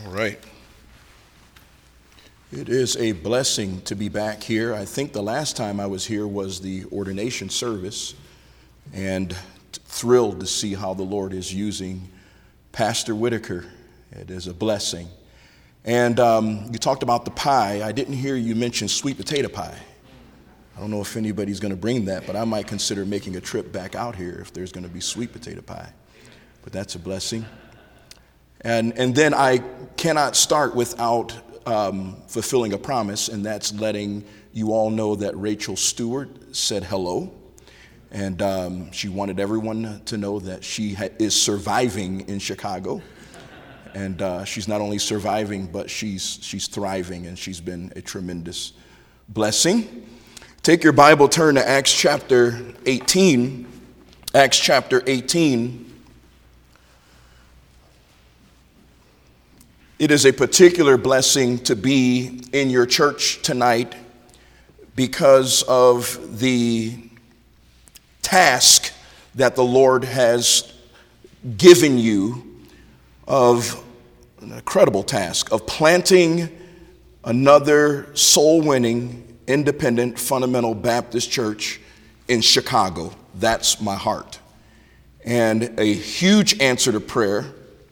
All right. It is a blessing to be back here. I think the last time I was here was the ordination service, and thrilled to see how the Lord is using Pastor Whitaker. It is a blessing. And you talked about the pie. I didn't hear you mention sweet potato pie. I don't know if anybody's going to bring that, but I might consider making a trip back out here if there's going to be sweet potato pie. But that's a blessing. And then I cannot start without fulfilling a promise, and that's letting you all know that Rachel Stewart said hello. And she wanted everyone to know that she is surviving in Chicago. And she's not only surviving, but she's thriving, and she's been a tremendous blessing. Take your Bible, turn to Acts chapter 18. Acts chapter 18. It is a particular blessing to be in your church tonight because of the task that the Lord has given you, of an incredible task of planting another soul-winning, independent, fundamental Baptist church in Chicago. That's my heart. And a huge answer to prayer.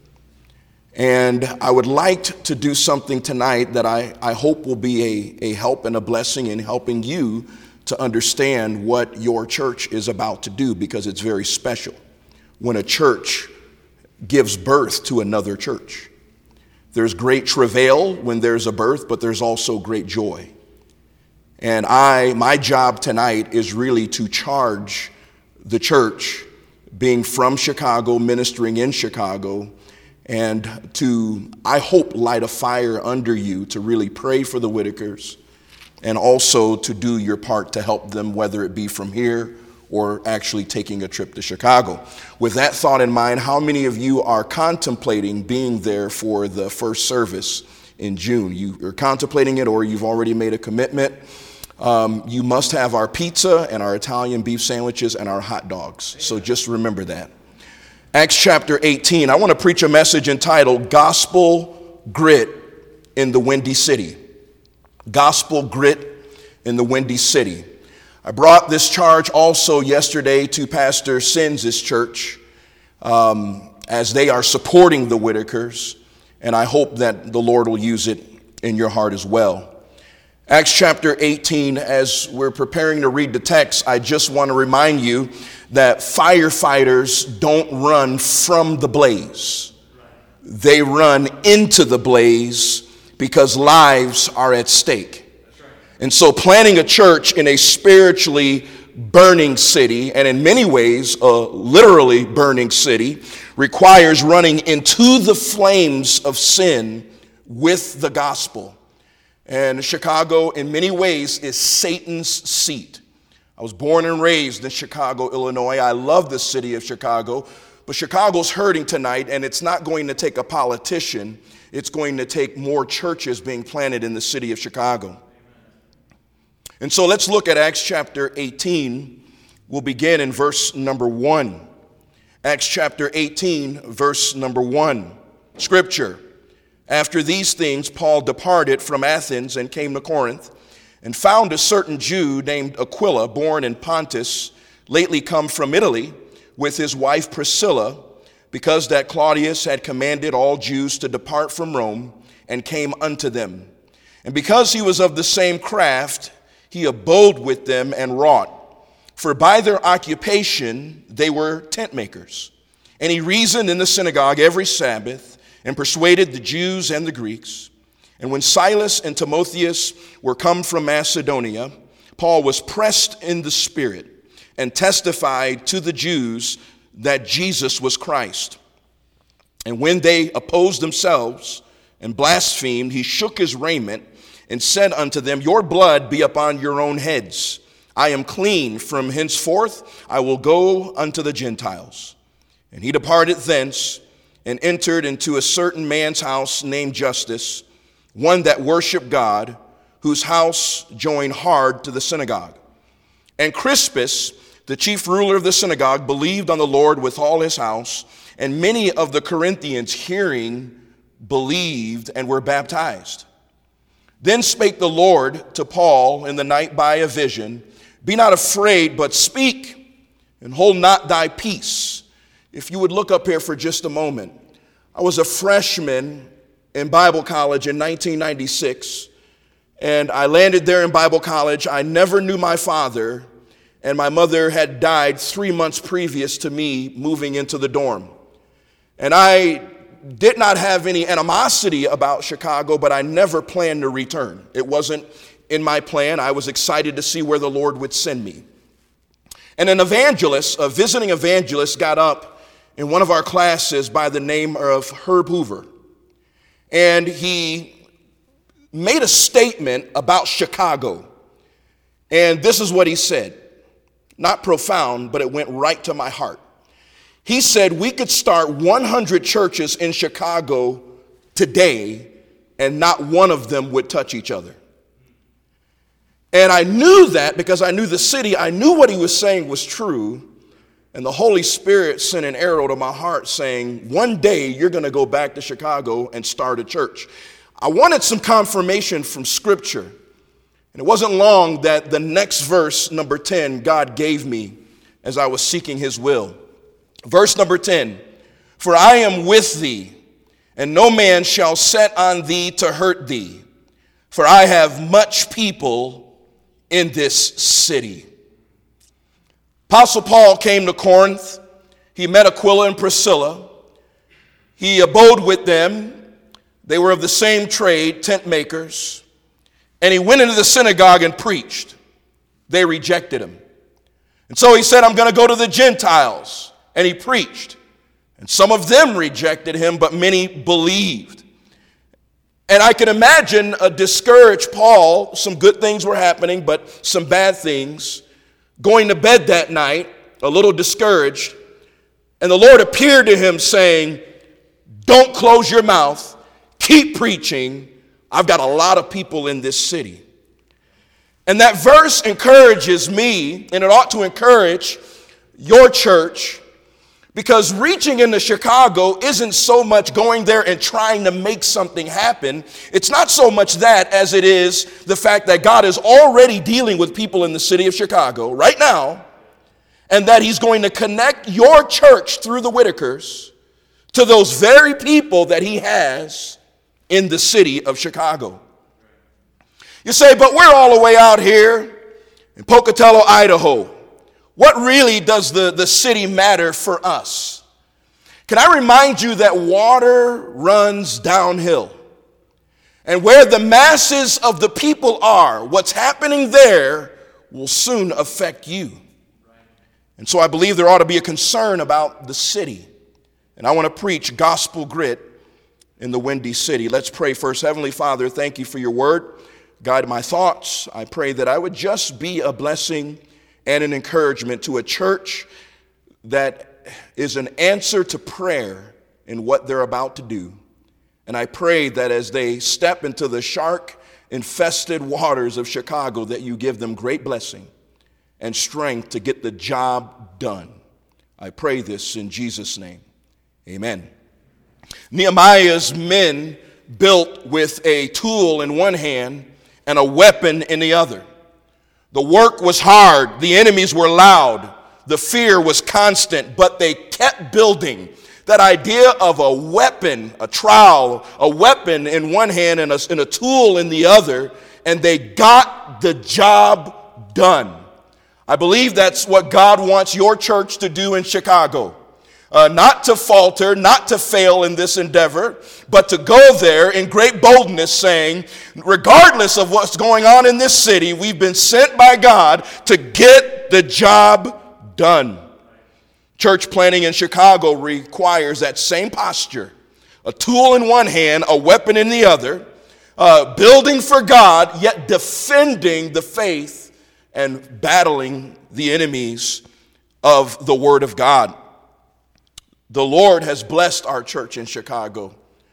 And I would like to do something tonight that I hope will be a help and a blessing in helping you to understand what your church is about to do, because it's very special when a church gives birth to another church. There's great travail when there's a birth, but there's also great joy. And my job tonight is really to charge the church, being from Chicago, ministering in Chicago, and to, I hope, light a fire under you to really pray for the Whitakers, and also to do your part to help them, whether it be from here or actually taking a trip to Chicago. With that thought in mind, how many of you are contemplating being there for the first service in June? You are contemplating it, or you've already made a commitment. You must have our pizza and our Italian beef sandwiches and our hot dogs. So just remember that. Acts chapter 18, I want to preach a message entitled Gospel Grit in the Windy City. Gospel Grit in the Windy City. I brought this charge also yesterday to Pastor Sins' church as they are supporting the Whitakers, and I hope that the Lord will use it in your heart as well. Acts chapter 18, as we're preparing to read the text, I just want to remind you that firefighters don't run from the blaze. They run into the blaze because lives are at stake. And so planting a church in a spiritually burning city, and in many ways a literally burning city, requires running into the flames of sin with the gospel. And Chicago, in many ways, is Satan's seat. I was born and raised in Chicago, Illinois. I love the city of Chicago, but Chicago's hurting tonight, and it's not going to take a politician. It's going to take more churches being planted in the city of Chicago. And so let's look at Acts chapter 18. We'll begin in verse number 1. Acts chapter 18, verse number 1. Scripture. After these things, Paul departed from Athens and came to Corinth, and found a certain Jew named Aquila, born in Pontus, lately come from Italy, with his wife Priscilla, because that Claudius had commanded all Jews to depart from Rome, and came unto them. And because he was of the same craft, he abode with them and wrought. For by their occupation they were tent makers. And he reasoned in the synagogue every Sabbath, and persuaded the Jews and the Greeks. And when Silas and Timotheus were come from Macedonia, Paul was pressed in the Spirit, and testified to the Jews that Jesus was Christ. And when they opposed themselves and blasphemed, he shook his raiment, and said unto them, Your blood be upon your own heads. I am clean. From henceforth I will go unto the Gentiles. And he departed thence, and entered into a certain man's house named Justus, one that worshiped God, whose house joined hard to the synagogue. And Crispus, the chief ruler of the synagogue, believed on the Lord with all his house, and many of the Corinthians hearing believed and were baptized. Then spake the Lord to Paul in the night by a vision, Be not afraid, but speak, and hold not thy peace. If you would look up here for just a moment. I was a freshman in Bible college in 1996, and I landed there in Bible college. I never knew my father, and my mother had died 3 months previous to me moving into the dorm. And I did not have any animosity about Chicago, but I never planned to return. It wasn't in my plan. I was excited to see where the Lord would send me. And an evangelist, a visiting evangelist, got up in one of our classes by the name of Herb Hoover. And he made a statement about Chicago. And this is what he said. Not profound, but it went right to my heart. He said we could start 100 churches in Chicago today, and not one of them would touch each other. And I knew that because I knew the city. I knew what he was saying was true. And the Holy Spirit sent an arrow to my heart saying, one day you're going to go back to Chicago and start a church. I wanted some confirmation from Scripture. And it wasn't long that the next verse, number 10, God gave me as I was seeking his will. Verse number 10, For I am with thee, and no man shall set on thee to hurt thee, for I have much people in this city. Apostle Paul came to Corinth. He met Aquila and Priscilla. He abode with them. They were of the same trade, tent makers. And he went into the synagogue and preached. They rejected him. And so he said, I'm going to go to the Gentiles. And he preached. And some of them rejected him, but many believed. And I can imagine a discouraged Paul. Some good things were happening, but some bad things. Going to bed that night, a little discouraged. And the Lord appeared to him saying, don't close your mouth. Keep preaching. I've got a lot of people in this city. And that verse encourages me, and it ought to encourage your church, because reaching into Chicago isn't so much going there and trying to make something happen. It's not so much that as it is the fact that God is already dealing with people in the city of Chicago right now, and that he's going to connect your church through the Whitakers to those very people that he has in the city of Chicago. You say, but we're all the way out here in Pocatello, Idaho. What really does the city matter for us? Can I remind you that water runs downhill? And where the masses of the people are, what's happening there will soon affect you. And so I believe there ought to be a concern about the city. And I want to preach gospel grit in the Windy City. Let's pray first. Heavenly Father, thank you for your word. Guide my thoughts. I pray that I would just be a blessing and an encouragement to a church that is an answer to prayer in what they're about to do. And I pray that as they step into the shark-infested waters of Chicago, that you give them great blessing and strength to get the job done. I pray this in Jesus' name. Amen. Nehemiah's men built with a tool in one hand and a weapon in the other. The work was hard, the enemies were loud, the fear was constant, but they kept building. That idea of a weapon, a trowel, a weapon in one hand and a tool in the other, and they got the job done. I believe that's what God wants your church to do in Chicago. Not to falter, not to fail in this endeavor, but to go there in great boldness saying, regardless of what's going on in this city, we've been sent by God to get the job done. Church planting in Chicago requires that same posture. A tool in one hand, a weapon in the other, building for God, yet defending the faith and battling the enemies of the Word of God. The Lord has blessed our church in Chicago.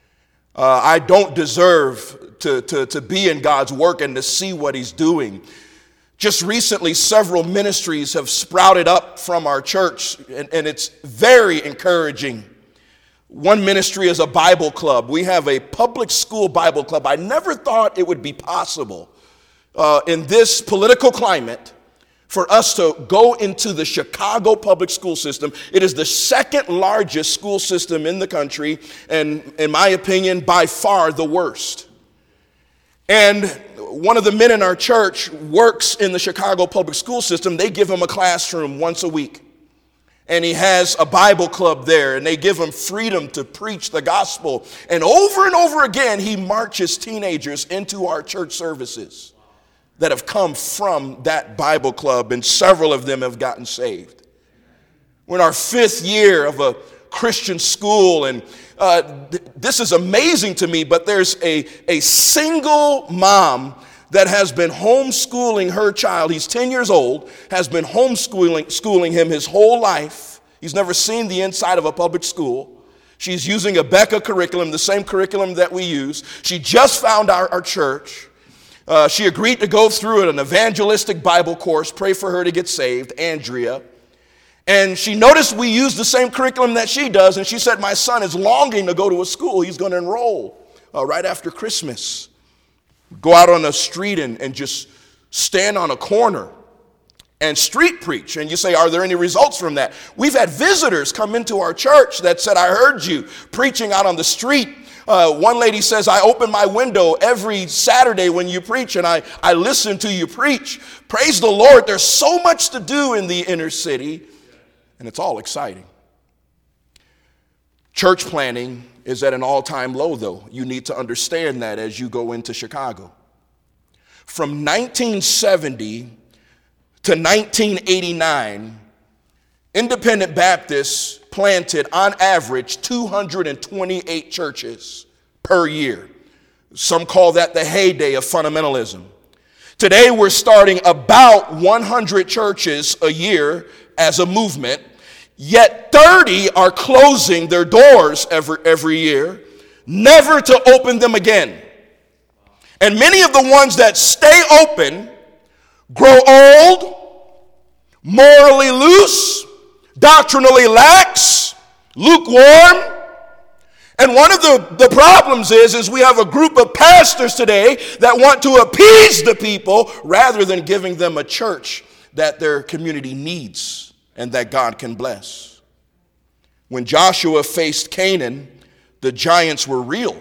I don't deserve to be in God's work and to see what he's doing. Just recently, several ministries have sprouted up from our church, and it's very encouraging. One ministry is a Bible club. We have a public school Bible club. I never thought it would be possible in this political climate for us to go into the Chicago public school system. It is the second largest school system in the country, and in my opinion, by far the worst. And one of the men in our church works in the Chicago public school system. They give him a classroom once a week. And he has a Bible club there, and they give him freedom to preach the gospel. And over again, he marches teenagers into our church services that have come from that Bible club, and several of them have gotten saved. We're in our 5th year of a Christian school, and this is amazing to me, but there's a single mom that has been homeschooling her child. He's 10 years old, has been homeschooling him his whole life. He's never seen the inside of a public school. She's using a Becca curriculum, the same curriculum that we use. She just found our church. She agreed to go through an evangelistic Bible course. Pray for her to get saved, Andrea. And she noticed we use the same curriculum that she does, and she said, my son is longing to go to a school. He's going to enroll right after Christmas. Go out on the street and just stand on a corner and street preach. And you say, are there any results from that? We've had visitors come into our church that said, I heard you preaching out on the street. One lady says, I open my window every Saturday when you preach, and I listen to you preach. Praise the Lord. There's so much to do in the inner city, and it's all exciting. Church planning is at an all-time low, though. You need to understand that as you go into Chicago. From 1970 to 1989, Independent Baptists planted, on average, 228 churches per year. Some call that the heyday of fundamentalism. Today, we're starting about 100 churches a year as a movement, yet 30 are closing their doors every year, never to open them again. And many of the ones that stay open grow old, morally loose, doctrinally lax, lukewarm. And one of the problems is we have a group of pastors today that want to appease the people rather than giving them a church that their community needs and that God can bless. When Joshua faced Canaan, the giants were real.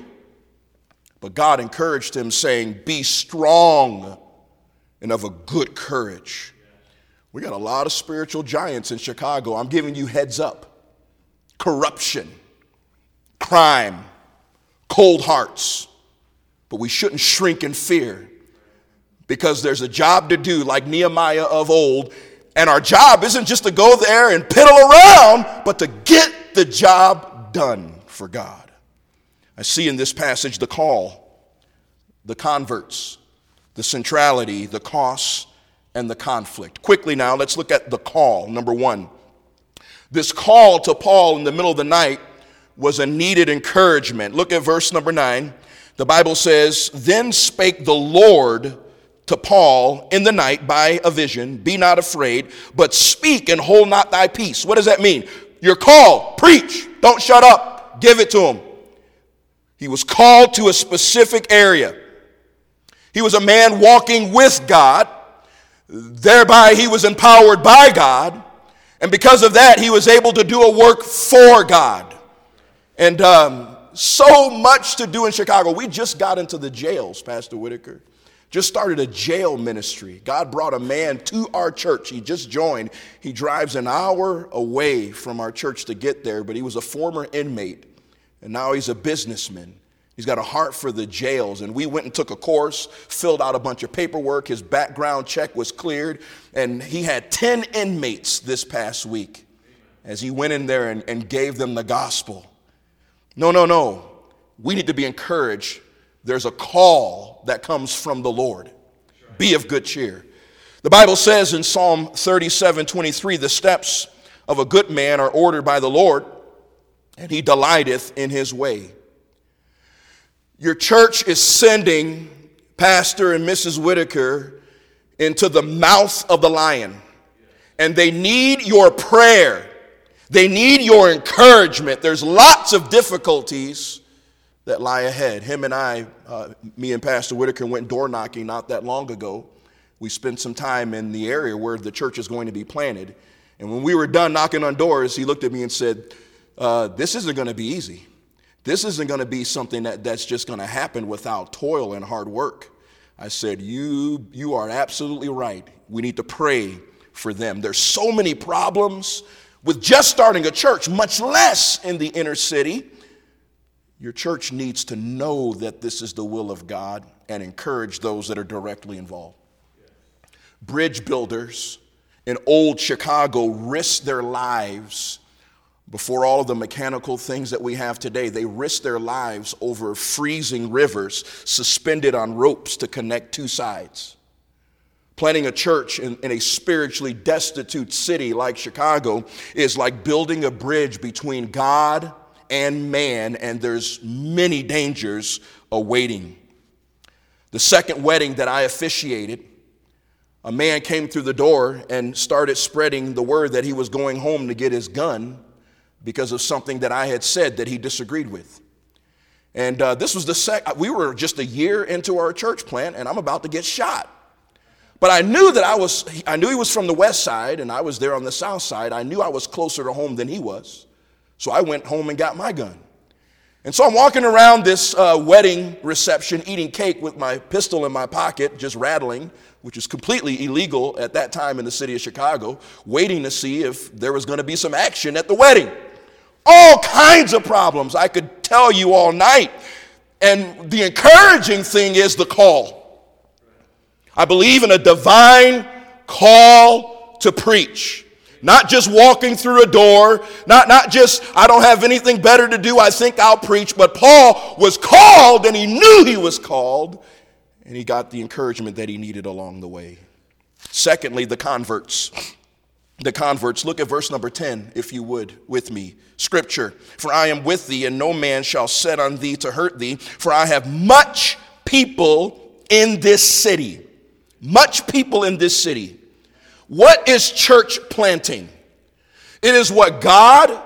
But God encouraged him, saying, be strong and of a good courage. We got a lot of spiritual giants in Chicago. I'm giving you heads up. Corruption, crime, cold hearts. But we shouldn't shrink in fear, because there's a job to do like Nehemiah of old. And our job isn't just to go there and piddle around, but to get the job done for God. I see in this passage the call, the converts, the centrality, the costs, and the conflict. Quickly now, let's look at the call. Number one, this call to Paul in the middle of the night was a needed encouragement. Look at verse number 9. The Bible says, then spake the Lord to Paul in the night by a vision, be not afraid, but speak and hold not thy peace. What does that mean? You're called. Preach. Don't shut up. Give it to him. He was called to a specific area. He was a man walking with God. Thereby he was empowered by God. And because of that, he was able to do a work for God. And so much to do in Chicago. We just got into the jails, Pastor Whitaker. Just started a jail ministry. God brought a man to our church. He just joined. He drives an hour away from our church to get there, but he was a former inmate, and now he's a businessman. He's got a heart for the jails, and we went and took a course, filled out a bunch of paperwork. His background check was cleared, and he had 10 inmates this past week as he went in there and gave them the gospel. No. We need to be encouraged. There's a call that comes from the Lord. Be of good cheer. The Bible says in Psalm 37:23, the steps of a good man are ordered by the Lord, and he delighteth in his way. Your church is sending Pastor and Mrs. Whitaker into the mouth of the lion, and they need your prayer. They need your encouragement. There's lots of difficulties that lie ahead. Me and Pastor Whitaker went door knocking not that long ago. We spent some time in the area where the church is going to be planted. And when we were done knocking on doors, he looked at me and said, this isn't going to be easy. This isn't going to be something that's just going to happen without toil and hard work. I said, you are absolutely right. We need to pray for them. There's so many problems with just starting a church, much less in the inner city. Your church needs to know that this is the will of God and encourage those that are directly involved. Bridge builders in old Chicago risked their lives before all of the mechanical things that we have today. They risked their lives over freezing rivers suspended on ropes to connect two sides. Planting a church in a spiritually destitute city like Chicago is like building a bridge between God and man, and there's many dangers awaiting. The second wedding that I officiated, a man came through the door and started spreading the word that he was going home to get his gun because of something that I had said that he disagreed with. And this was we were just a year into our church plant, and I'm about to get shot. But I knew he was from the west side, and I was there on the south side. I knew I was closer to home than he was. So I went home and got my gun. And so I'm walking around this wedding reception, eating cake with my pistol in my pocket, just rattling, which is completely illegal at that time in the city of Chicago, waiting to see if there was going to be some action at the wedding. All kinds of problems I could tell you all night. And the encouraging thing is the call. I believe in a divine call to preach. Not just walking through a door, not just, I don't have anything better to do, I think I'll preach. But Paul was called, and he knew he was called, and he got the encouragement that he needed along the way. Secondly, the converts. The converts. Look at verse number 10, if you would, with me. Scripture, for I am with thee, and no man shall set on thee to hurt thee, for I have much people in this city. Much people in this city. What is church planting? It is what God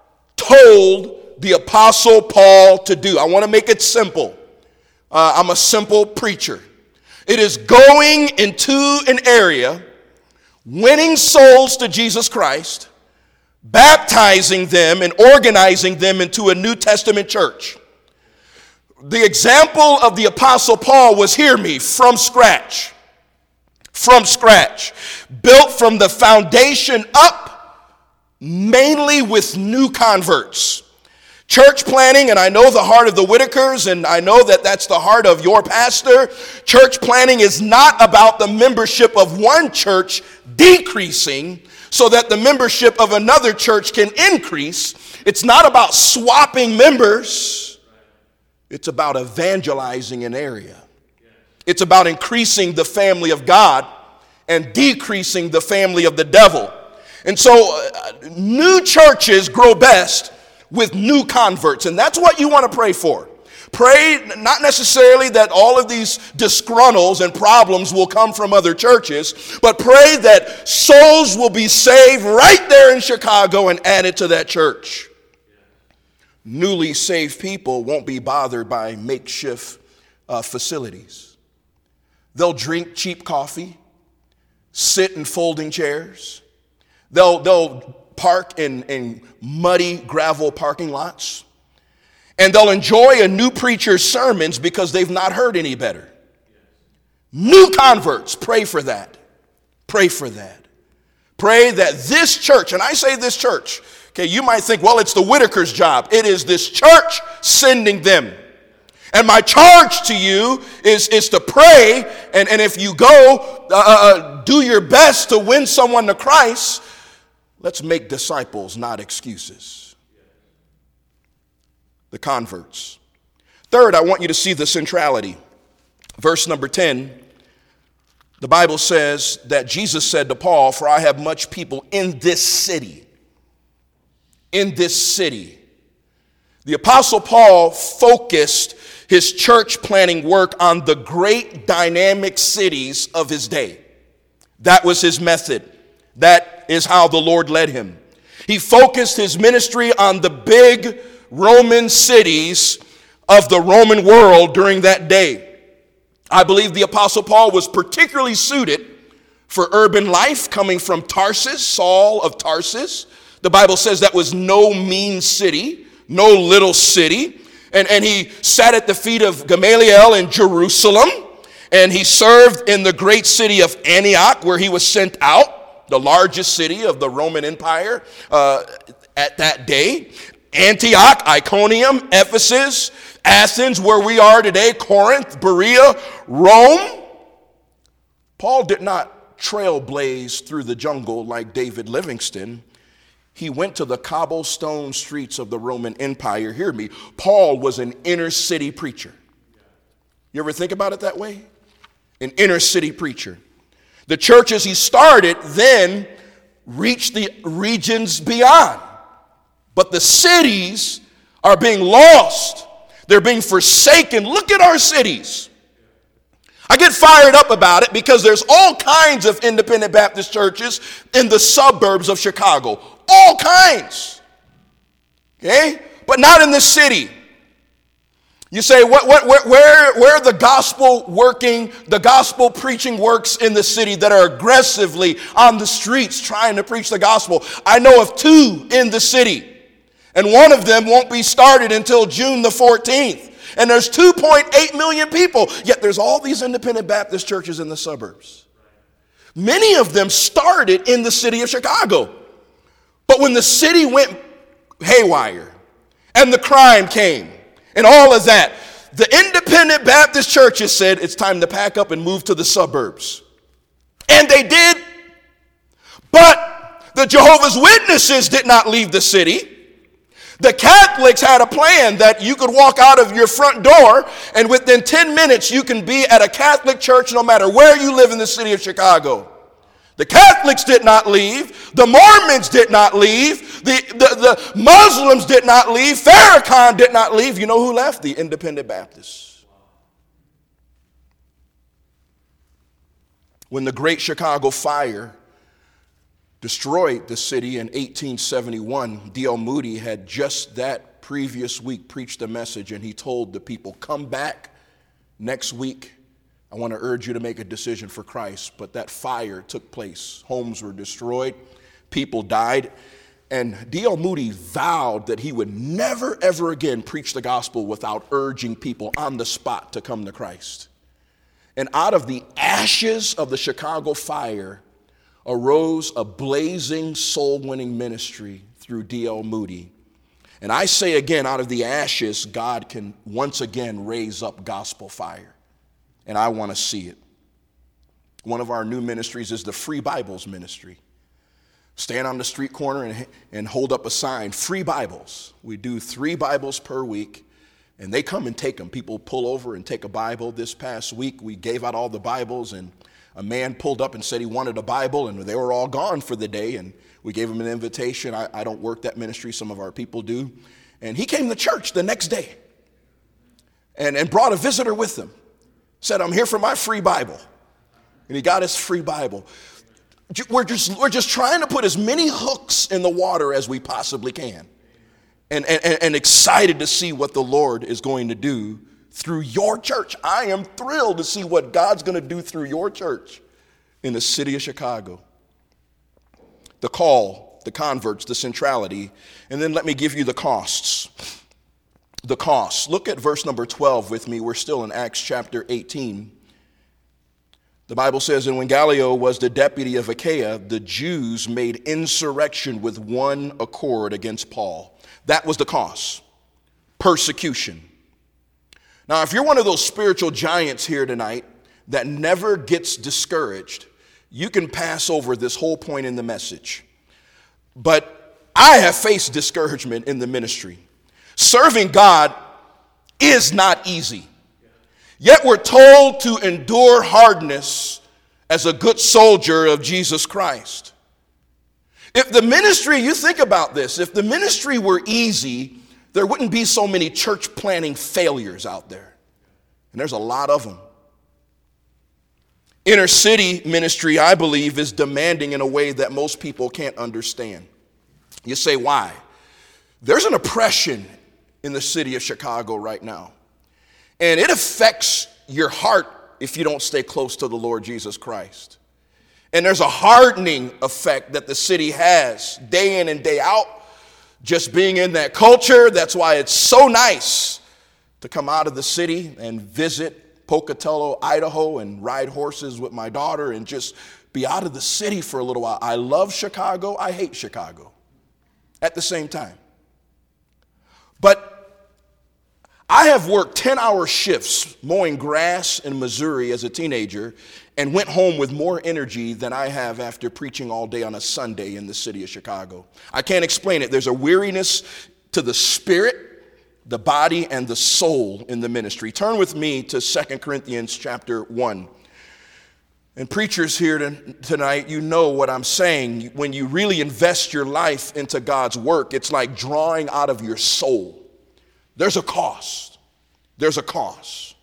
told the Apostle Paul to do. I want to make it simple. I'm a simple preacher. It is going into an area, winning souls to Jesus Christ, baptizing them and organizing them into a New Testament church. The example of the Apostle Paul was, hear me, from scratch. From scratch. Built from the foundation up, mainly with new converts. Church planting, and I know the heart of the Whitakers, and I know that that's the heart of your pastor. Church planting is not about the membership of one church decreasing so that the membership of another church can increase. It's not about swapping members. It's about evangelizing an area. It's about increasing the family of God and decreasing the family of the devil. And so new churches grow best with new converts. And that's what you want to pray for. Pray not necessarily that all of these disgruntles and problems will come from other churches, but pray that souls will be saved right there in Chicago and added to that church. Newly saved people won't be bothered by makeshift facilities. They'll drink cheap coffee, sit in folding chairs. They'll park in muddy gravel parking lots. And they'll enjoy a new preacher's sermons because they've not heard any better. New converts, pray for that. Pray for that. Pray that this church, and I say this church, okay, you might think, well, it's the Whitaker's job. It is this church sending them. And my charge to you is to pray, and if you go, do your best to win someone to Christ. Let's make disciples, not excuses. The converts. Third, I want you to see the centrality. Verse number 10, the Bible says that Jesus said to Paul, for I have much people in this city. In this city. The Apostle Paul focused his church planning work on the great dynamic cities of his day. That was his method. That is how the Lord led him. He focused his ministry on the big Roman cities of the Roman world during that day. I believe the Apostle Paul was particularly suited for urban life, coming from Tarsus, Saul of Tarsus. The Bible says that was no mean city, no little city. And he sat at the feet of Gamaliel in Jerusalem, and he served in the great city of Antioch, where he was sent out, the largest city of the Roman Empire at that day. Antioch, Iconium, Ephesus, Athens, where we are today, Corinth, Berea, Rome. Paul did not trailblaze through the jungle like David Livingstone. He went to the cobblestone streets of the Roman Empire. Hear me. Paul was an inner city preacher. You ever think about it that way? An inner city preacher. The churches he started then reached the regions beyond. But the cities are being lost. They're being forsaken. Look at our cities. I get fired up about it because there's all kinds of independent Baptist churches in the suburbs of Chicago. All kinds. Okay? But not in the city. You say, where the gospel working, the gospel preaching works in the city that are aggressively on the streets trying to preach the gospel? I know of two in the city. And one of them won't be started until June the 14th. And there's 2.8 million people. Yet there's all these independent Baptist churches in the suburbs. Many of them started in the city of Chicago. But when the city went haywire and the crime came and all of that, the independent Baptist churches said it's time to pack up and move to the suburbs. And they did. But the Jehovah's Witnesses did not leave the city. The Catholics had a plan that you could walk out of your front door and within 10 minutes you can be at a Catholic church no matter where you live in the city of Chicago. The Catholics did not leave. The Mormons did not leave. The Muslims did not leave. Farrakhan did not leave. You know who left? The independent Baptists. When the Great Chicago Fire destroyed the city in 1871, D.L. Moody had just that previous week preached a message, and he told the people, come back next week. I want to urge you to make a decision for Christ. But that fire took place. Homes were destroyed. People died. And D.L. Moody vowed that he would never, ever again preach the gospel without urging people on the spot to come to Christ. And out of the ashes of the Chicago fire arose a blazing soul-winning ministry through D.L. Moody. And I say again, out of the ashes, God can once again raise up gospel fire. And I want to see it. One of our new ministries is the Free Bibles ministry. Stand on the street corner and hold up a sign, Free Bibles. We do 3 Bibles per week, and they come and take them. People pull over and take a Bible. This past week, we gave out all the Bibles, and a man pulled up and said he wanted a Bible, and they were all gone for the day, and we gave him an invitation. I don't work that ministry. Some of our people do. And he came to church the next day and brought a visitor with him. Said, I'm here for my free Bible. And he got his free Bible. We're just trying to put as many hooks in the water as we possibly can. And excited to see what the Lord is going to do through your church. I am thrilled to see what God's going to do through your church in the city of Chicago. The call, the converts, the centrality, and then let me give you the costs. The costs. Look at verse number 12 with me. We're still in Acts chapter 18. The Bible says, and when Gallio was the deputy of Achaia, the Jews made insurrection with one accord against Paul. That was the cost. Persecution. Now, if you're one of those spiritual giants here tonight that never gets discouraged, you can pass over this whole point in the message. But I have faced discouragement in the ministry. Serving God is not easy. Yet we're told to endure hardness as a good soldier of Jesus Christ. If the ministry, you think about this, if the ministry were easy, there wouldn't be so many church planting failures out there. And there's a lot of them. Inner city ministry, I believe, is demanding in a way that most people can't understand. You say, why? There's an oppression in the city of Chicago right now. And it affects your heart if you don't stay close to the Lord Jesus Christ. And there's a hardening effect that the city has day in and day out, just being in that culture. That's why it's so nice to come out of the city and visit Pocatello, Idaho, and ride horses with my daughter and just be out of the city for a little while. I love Chicago. I hate Chicago at the same time. But I have worked 10-hour shifts mowing grass in Missouri as a teenager and went home with more energy than I have after preaching all day on a Sunday in the city of Chicago. I can't explain it. There's a weariness to the spirit, the body, and the soul in the ministry. Turn with me to 2 Corinthians chapter 1. And preachers here tonight, you know what I'm saying. When you really invest your life into God's work, it's like drawing out of your soul. There's a cost. There's a cost.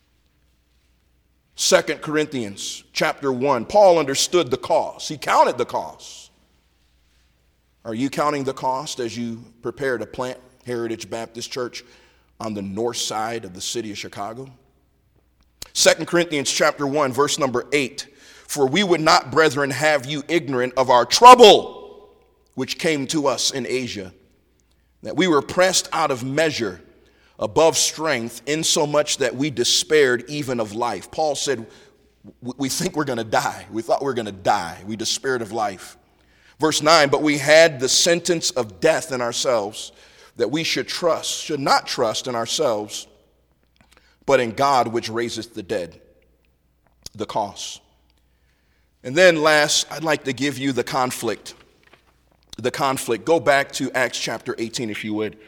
2 Corinthians chapter 1, Paul understood the cost. He counted the cost. Are you counting the cost as you prepare to plant Heritage Baptist Church on the north side of the city of Chicago? 2 Corinthians chapter 1, verse number 8. For we would not, brethren, have you ignorant of our trouble, which came to us in Asia, that we were pressed out of measure, above strength, insomuch that we despaired even of life. Paul said, we think we're going to die. We thought we were going to die. We despaired of life. Verse 9, but we had the sentence of death in ourselves, that we should not trust in ourselves, but in God which raiseth the dead. The cost. And then last, I'd like to give you the conflict. The conflict. Go back to Acts chapter 18, if you would.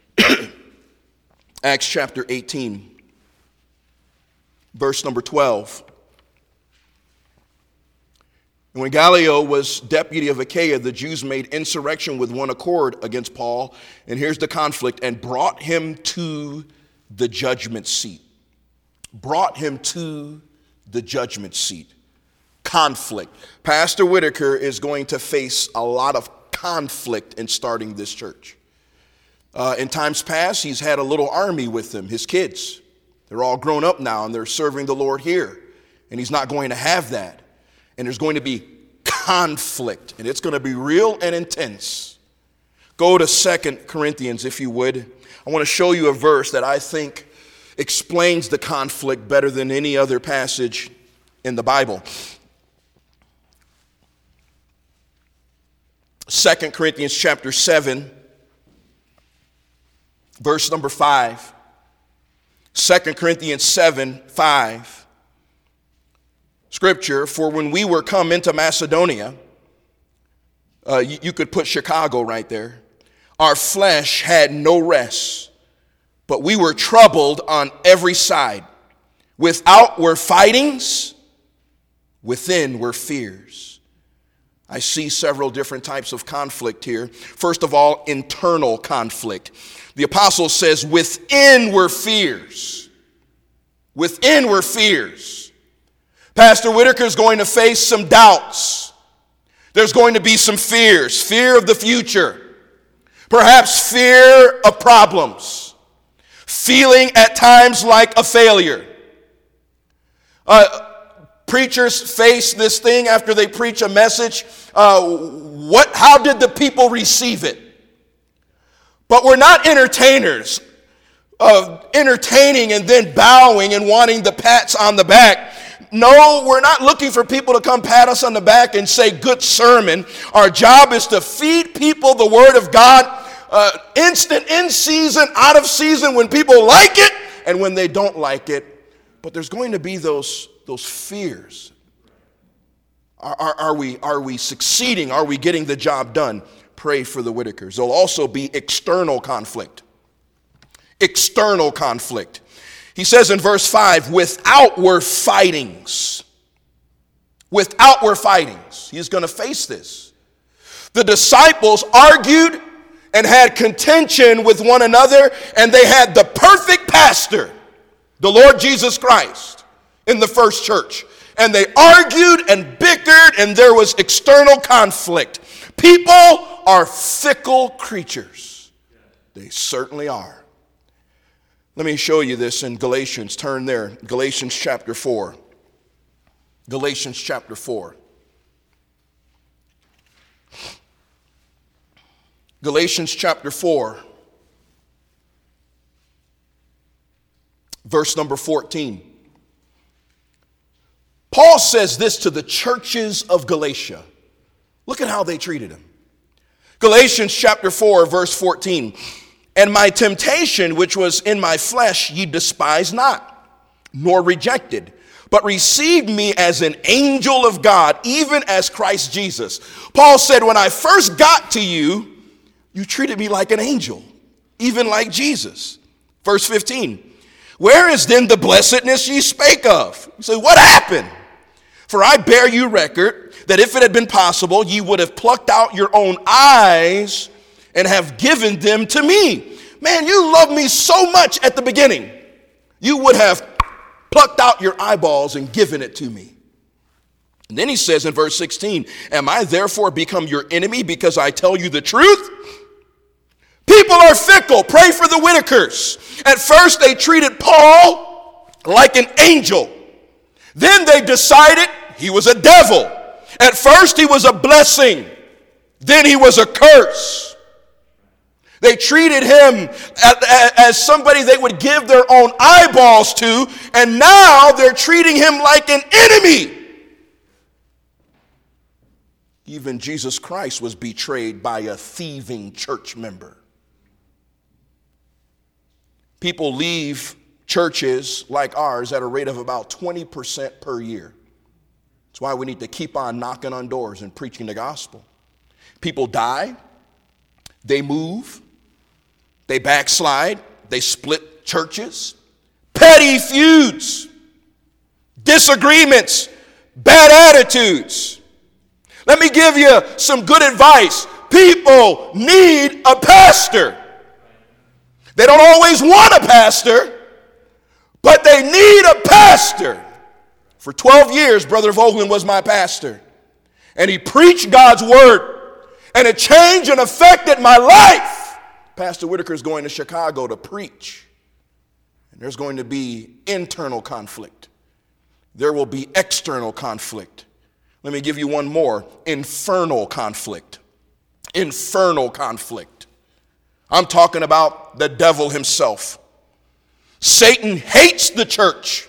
Acts chapter 18, verse number 12. And when Gallio was deputy of Achaia, the Jews made insurrection with one accord against Paul. And here's the conflict. And brought him to the judgment seat. Brought him to the judgment seat. Conflict. Pastor Whitaker is going to face a lot of conflict in starting this church. In times past, he's had a little army with him, his kids. They're all grown up now and they're serving the Lord here. And he's not going to have that. And there's going to be conflict. And it's going to be real and intense. Go to 2 Corinthians, if you would. I want to show you a verse that I think explains the conflict better than any other passage in the Bible. 2 Corinthians chapter 7, verse number 5. 2 Corinthians 7, 5. Scripture, for when we were come into Macedonia, you could put Chicago right there. Our flesh had no rest, but we were troubled on every side. Without were fightings, within were fears. I see several different types of conflict here. First of all, internal conflict. The apostle says, within were fears. Within were fears. Pastor Whitaker is going to face some doubts. There's going to be some fears. Fear of the future. Perhaps fear of problems. Feeling at times like a failure. Preachers face this thing after they preach a message. How did the people receive it? But we're not entertainers of entertaining and then bowing and wanting the pats on the back. No, we're not looking for people to come pat us on the back and say, good sermon. Our job is to feed people the word of God, instant, in season, out of season, when people like it and when they don't like it. But there's going to be those fears. Are we succeeding? Are we getting the job done? Pray for the Whitakers. There'll also be external conflict. External conflict. He says in verse 5, without were fightings. Without were fightings. He's going to face this. The disciples argued and had contention with one another, and they had the perfect pastor, the Lord Jesus Christ, in the first church. And they argued and bickered, and there was external conflict. People are fickle creatures. They certainly are. Let me show you this in Galatians. Turn there. Galatians chapter 4. Galatians chapter 4. Galatians chapter 4. Verse number 14. Paul says this to the churches of Galatia. Look at how they treated him. Galatians chapter 4, verse 14. And my temptation, which was in my flesh, ye despised not, nor rejected, but received me as an angel of God, even as Christ Jesus. Paul said, when I first got to you, you treated me like an angel, even like Jesus. Verse 15. Where is then the blessedness ye spake of? You say, what happened? For I bear you record that if it had been possible, ye would have plucked out your own eyes and have given them to me. Man, you loved me so much at the beginning. You would have plucked out your eyeballs and given it to me. And then he says in verse 16, am I therefore become your enemy because I tell you the truth? People are fickle. Pray for the Whitakers. At first they treated Paul like an angel. Then they decided he was a devil. At first he was a blessing. Then he was a curse. They treated him as somebody they would give their own eyeballs to, and now they're treating him like an enemy. Even Jesus Christ was betrayed by a thieving church member. People leave churches like ours at a rate of about 20% per year. That's why we need to keep on knocking on doors and preaching the gospel. People die, they move, they backslide, they split churches, petty feuds, disagreements, bad attitudes. Let me give you some good advice. People need a pastor. They don't always want a pastor, but they need a pastor. For 12 years, Brother Vogelin was my pastor. And he preached God's word. And it changed and affected my life. Pastor Whitaker is going to Chicago to preach. And there's going to be internal conflict. There will be external conflict. Let me give you one more. Infernal conflict. Infernal conflict. I'm talking about the devil himself. Satan hates the church.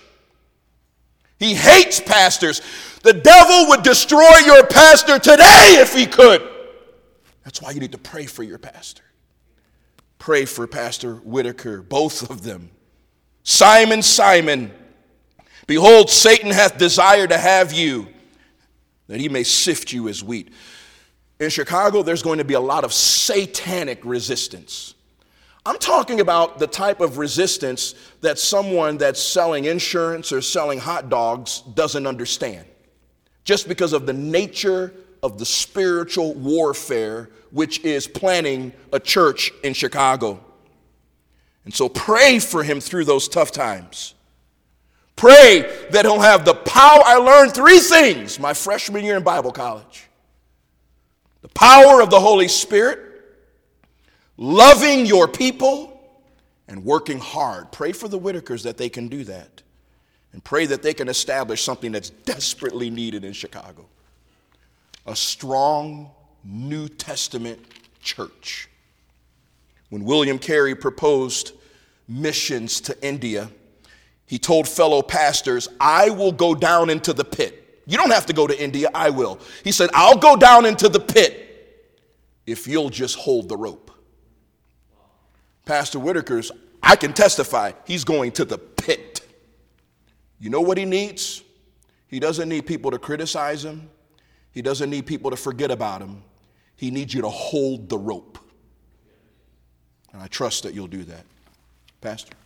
He hates pastors. The devil would destroy your pastor today if he could. That's why you need to pray for your pastor. Pray for Pastor Whitaker, both of them. Simon, Simon, behold, Satan hath desired to have you, that he may sift you as wheat. In Chicago, there's going to be a lot of satanic resistance. I'm talking about the type of resistance that someone that's selling insurance or selling hot dogs doesn't understand. Just because of the nature of the spiritual warfare, which is planning a church in Chicago. And so pray for him through those tough times. Pray that he'll have the power. I learned 3 things my freshman year in Bible college. The power of the Holy Spirit, loving your people, and working hard. Pray for the Whitakers that they can do that. And pray that they can establish something that's desperately needed in Chicago. A strong New Testament church. When William Carey proposed missions to India, he told fellow pastors, I will go down into the pit. You don't have to go to India, I will. He said, I'll go down into the pit if you'll just hold the rope. Pastor Whitaker's, I can testify, he's going to the pit. You know what he needs? He doesn't need people to criticize him. He doesn't need people to forget about him. He needs you to hold the rope. And I trust that you'll do that. Pastor?